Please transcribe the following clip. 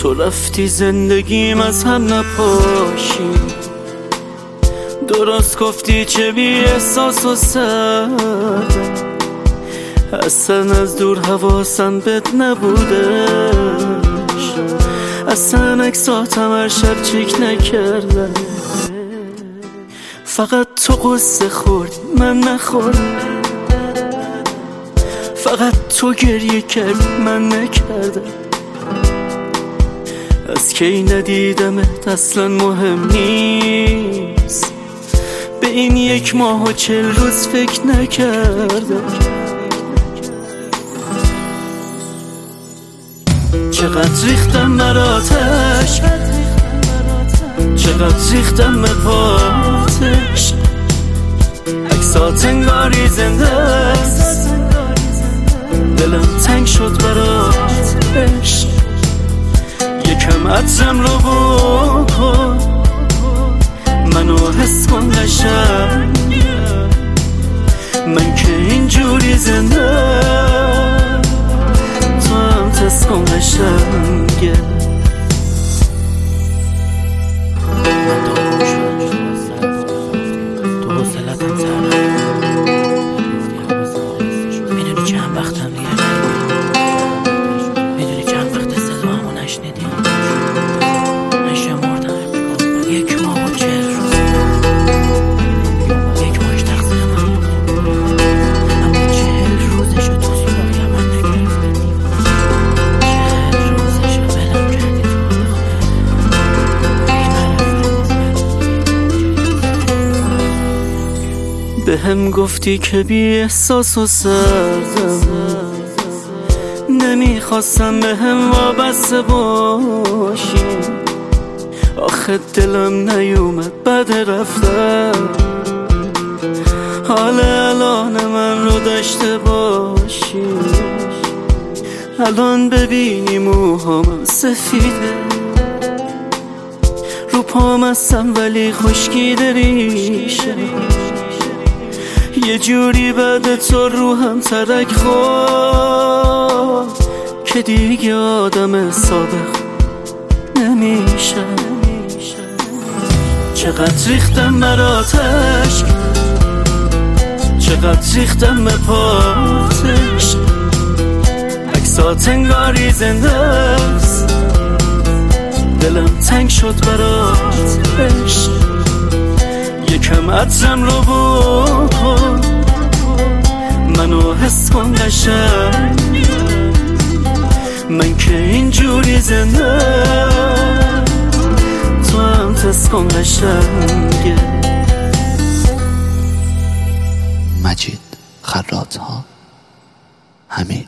تو رفتی زندگیم از هم نپاشی، درست گفتی چه بی احساس و سردم، اصلا از دور حواسم بهت نبودش، اصلا اکساتم هر شب چک نکردم، فقط تو قصه خوردی من نخوردم، فقط تو گریه کردی من نکردم، از کی ندیدمت اصلا مهم نیست، به این 1 ماه و 40 روز فکر نکردم، چقدر ریختم بر آتش، چقدر ریختم به پاتش، عکسات انگاری زنده است، دلم تنگ شد براتش، یکم عطرم رو بکن، منو حس کن قشنگ، من که اینجوری زنده، تو هم تست کن قشنگه. من داغون شدم تو حوصلتم سردم، میدونی چند وقتم دیگه میدونی چند وقت صدامو نشنیدی، من شمردم 1 ماه و 40 روز، 1 ماهش تقصیر من، اما 40 روزشو تو سراغ من نگرفتی، 40 روزشو ولم کردی تو به هم گفتی که بی احساس و سردم، نمیخواستم به هم وابسته باشی، آخه دلم نیومد بعد رفتم، حال الان من رو داشته باشی، الان ببینی موهام سفیده، رو پام هستم ولی خشکیده ریشه، یه جوری بعد تو روحم ترک خورد که دیگه آدم صادق نمیشه، چقدر ریختم بر آتش، چقدر ریختم به پاتش، عکسات انگاری زنده است، دلم تنگ شد براتش، یکم عطرم رو بکن، منو حس کن قشنگ، من که اینجوری زنده، تو هم تست کن قشنگه. مجید خراط‌ها، حمید.